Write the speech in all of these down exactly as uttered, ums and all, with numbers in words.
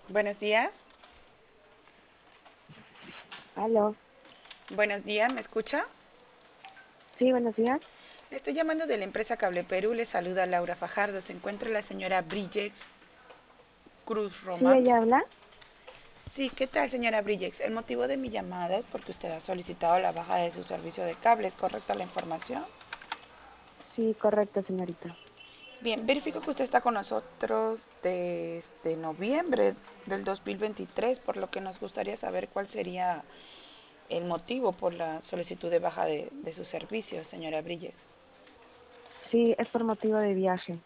Buenos días. Aló, Buenos días, ¿me escucha? sí, buenos días. Le estoy llamando de la empresa Cable Perú. Le saluda Laura Fajardo. Se encuentra la señora Brillex Cruz Sí, Román. ella habla. Sí, ¿qué tal, señora Brillex? El motivo de mi llamada es porque usted ha solicitado la baja de su servicio de cable. ¿Es correcta la información? Sí, correcto, señorita. Bien, verifico que usted está con nosotros desde noviembre del dos mil veintitrés, por lo que nos gustaría saber cuál sería el motivo por la solicitud de baja de, de su servicio, señora Brillex. Sí, es por motivo de viaje.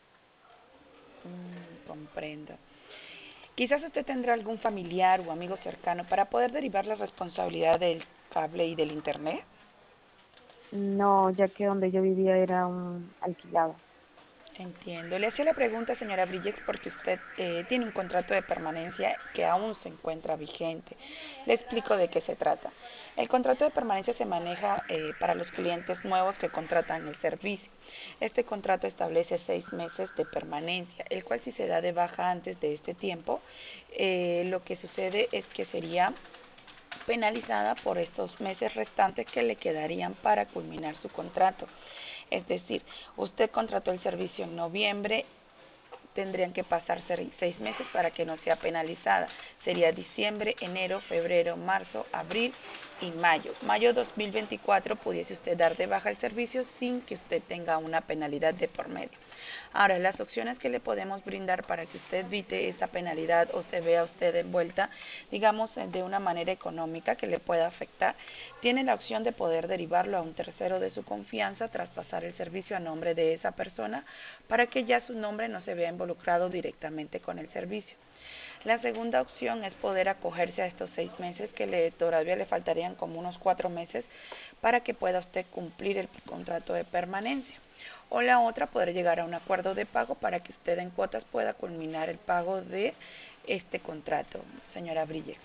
Comprendo. Quizás usted tendrá algún familiar o amigo cercano para poder derivar la responsabilidad del cable y del internet. No, ya que donde yo vivía era un alquilado. Entiendo. Le hacía la pregunta, señora Brillex, porque usted eh, tiene un contrato de permanencia que aún se encuentra vigente. Le explico de qué se trata. El contrato de permanencia se maneja eh, para los clientes nuevos que contratan el servicio. Este contrato establece seis meses de permanencia, el cual si se da de baja antes de este tiempo, eh, lo que sucede es que sería penalizada por estos meses restantes que le quedarían para culminar su contrato. Es decir, usted contrató el servicio en noviembre, tendrían que pasar seis meses para que no sea penalizada. Sería diciembre, enero, febrero, marzo, abril y mayo. Mayo dos mil veinticuatro pudiese usted dar de baja el servicio sin que usted tenga una penalidad de por medio. Ahora, las opciones que le podemos brindar para que usted evite esa penalidad o se vea usted envuelta, digamos, de una manera económica que le pueda afectar, tiene la opción de poder derivarlo a un tercero de su confianza, traspasar el servicio a nombre de esa persona para que ya su nombre no se vea involucrado directamente con el servicio. La segunda opción es poder acogerse a estos seis meses que le, todavía le faltarían como unos cuatro meses para que pueda usted cumplir el contrato de permanencia. O la otra, poder llegar a un acuerdo de pago para que usted en cuotas pueda culminar el pago de este contrato, señora Brillex.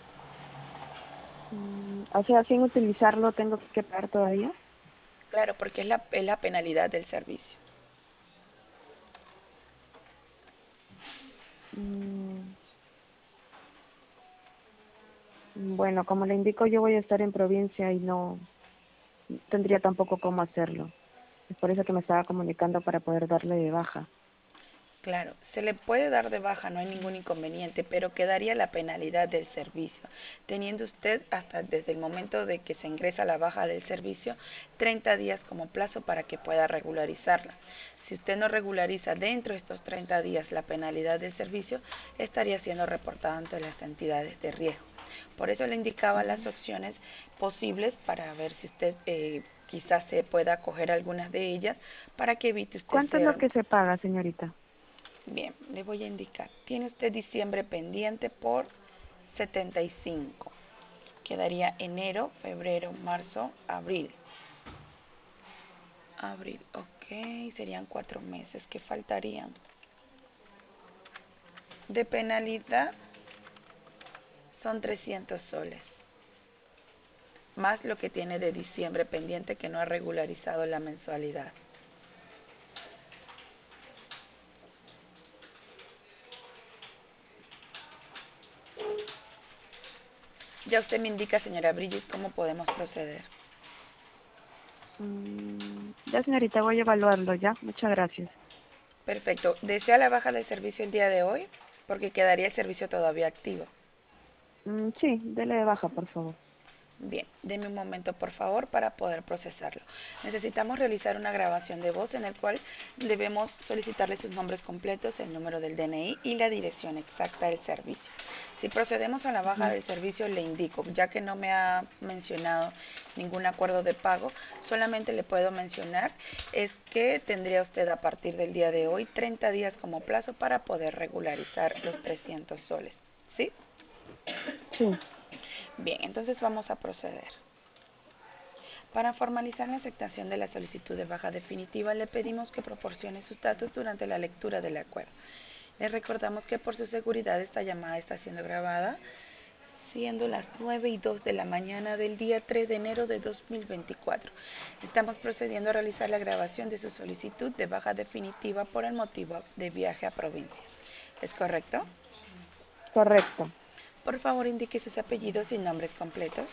Mm, o sea, sin utilizarlo tengo que pagar todavía. Claro, porque es la, es la penalidad del servicio. Mm, bueno, como le indico, yo voy a estar en provincia y no tendría tampoco cómo hacerlo. Es por eso que me estaba comunicando para poder darle de baja. Claro, se le puede dar de baja, no hay ningún inconveniente, pero quedaría la penalidad del servicio, teniendo usted hasta desde el momento de que se ingresa la baja del servicio treinta días como plazo para que pueda regularizarla. Si usted no regulariza dentro de estos treinta días la penalidad del servicio, estaría siendo reportada ante las entidades de riesgo. Por eso le indicaba las Mm. opciones posibles para ver si usted eh, quizás se pueda acoger algunas de ellas para que evite usted ¿Cuánto es lo ser. que se paga, señorita? Bien, le voy a indicar. Tiene usted diciembre pendiente por setenta y cinco. Quedaría enero, febrero, marzo, abril. Abril, ok, serían cuatro meses que faltarían. De penalidad son trescientos soles, más lo que tiene de diciembre pendiente que no ha regularizado la mensualidad. Ya usted me indica, señora Bridges, cómo podemos proceder. Mm, ya, señorita, voy a evaluarlo ya. Muchas gracias. Perfecto. ¿Desea la baja del servicio el día de hoy? Porque quedaría el servicio todavía activo. Mm, sí, dele de baja, por favor. Bien, deme un momento por favor para poder procesarlo. Necesitamos realizar una grabación de voz en el cual debemos solicitarle sus nombres completos, el número del D N I y la dirección exacta del servicio. Si procedemos a la baja Ujú. del servicio, le indico, ya que no me ha mencionado ningún acuerdo de pago, solamente le puedo mencionar es que tendría usted a partir del día de hoy treinta días como plazo para poder regularizar los trescientos soles. ¿Sí? Sí. Bien, entonces vamos a proceder. Para formalizar la aceptación de la solicitud de baja definitiva, le pedimos que proporcione sus datos durante la lectura del acuerdo. Le recordamos que por su seguridad esta llamada está siendo grabada, siendo las nueve y dos de la mañana del día tres de enero de dos mil veinticuatro. Estamos procediendo a realizar la grabación de su solicitud de baja definitiva por el motivo de viaje a provincia. ¿Es correcto? Correcto. Por favor, indique sus apellidos y nombres completos.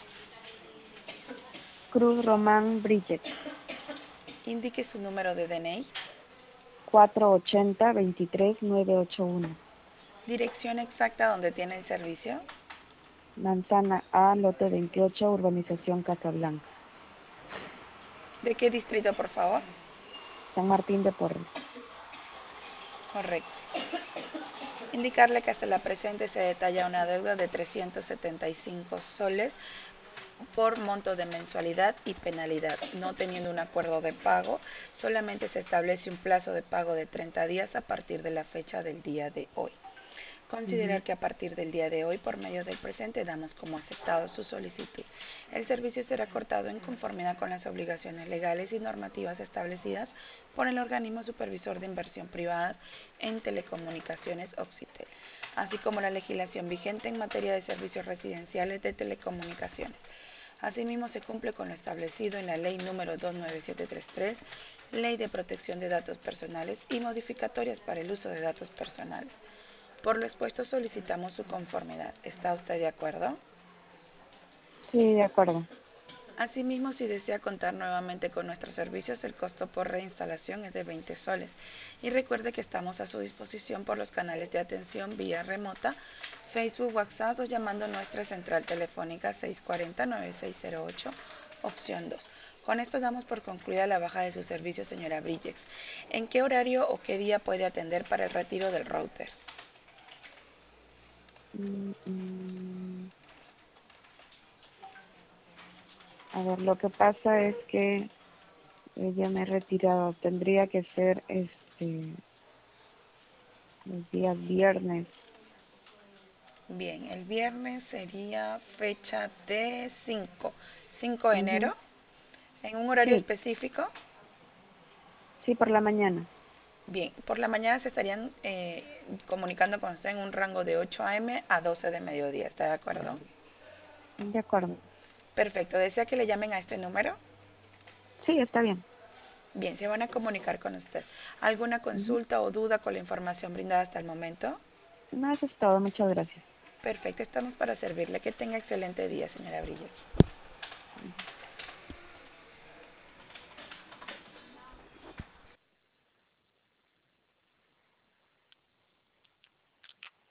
Cruz Román Bridget. Indique su número de D N I. cuatro ochenta veintitrés nueve ochenta y uno. Dirección exacta donde tiene el servicio. Manzana A, lote veintiocho, urbanización Casablanca. ¿De qué distrito, por favor? San Martín de Porres. Correcto. Indicarle que hasta la presente se detalla una deuda de trescientos setenta y cinco soles por monto de mensualidad y penalidad. No teniendo un acuerdo de pago, solamente se establece un plazo de pago de treinta días a partir de la fecha del día de hoy. Considerar Ujú. que a partir del día de hoy, por medio del presente, damos como aceptado su solicitud. El servicio será cortado en conformidad con las obligaciones legales y normativas establecidas por el organismo supervisor de inversión privada en telecomunicaciones Occitel, así como la legislación vigente en materia de servicios residenciales de telecomunicaciones. Asimismo, se cumple con lo establecido en la Ley número dos nueve siete tres tres, Ley de Protección de Datos Personales y modificatorias para el uso de datos personales. Por lo expuesto, solicitamos su conformidad. ¿Está usted de acuerdo? Sí, de acuerdo. Asimismo, si desea contar nuevamente con nuestros servicios, el costo por reinstalación es de veinte soles. Y recuerde que estamos a su disposición por los canales de atención vía remota, Facebook, WhatsApp o llamando a nuestra central telefónica seis cuatro cero, nueve seis cero ocho, opción dos. Con esto damos por concluida la baja de su servicio, señora Brillex. ¿En qué horario o qué día puede atender para el retiro del router? Mm, mm. A ver, lo que pasa es que eh, ya me he retirado. Tendría que ser este los días viernes. Bien, el viernes sería fecha de cinco, cinco de Ujú. enero, en un horario Sí, específico. sí, por la mañana. Bien, por la mañana se estarían eh, comunicando con usted en un rango de ocho a m a doce de mediodía, ¿está de acuerdo? De acuerdo. Perfecto, ¿desea que le llamen a este número? Sí, está bien. Bien, se van a comunicar con usted. ¿Alguna Ujú. consulta o duda con la información brindada hasta el momento? No, eso es todo. Muchas gracias. Perfecto, estamos para servirle. Que tenga excelente día, señora Brillex.